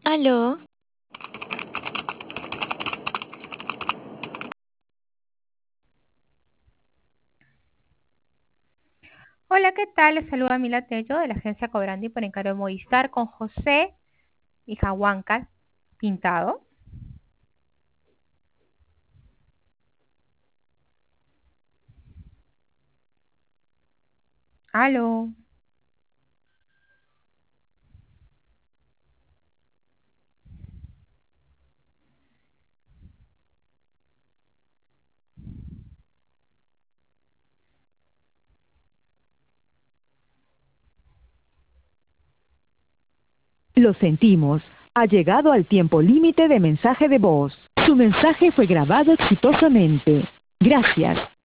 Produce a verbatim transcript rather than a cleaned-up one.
Aló, Hola, ¿qué tal? Les saluda Mila Tello de la agencia Cobrandi por encargo de Movistar con José y Jahuanca Pintado. Aló. Lo sentimos. Ha llegado al tiempo límite de mensaje de voz. Su mensaje fue grabado exitosamente. Gracias.